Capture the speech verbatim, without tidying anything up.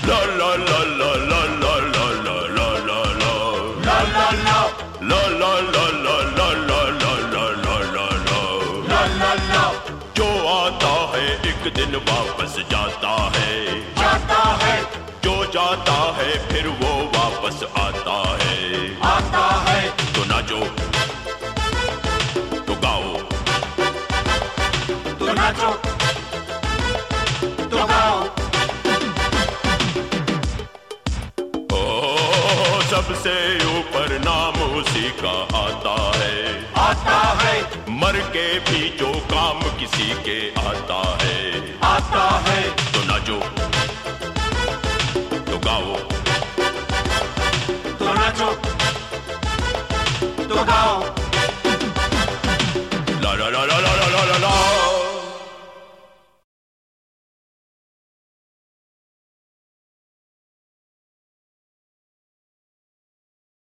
La la la la la la la la la la la La la la la la la la la la la la la la la La la la जो आता है एक दिन वापस जाता है, जाता है जो जाता है फिर वो वापस आता है। आता है तो नाचो तो गाओ तो नाचो तो गाओ। ओ सबसे ऊपर नाम उसी का आता है, आता है मर के भी जो काम किसी के आता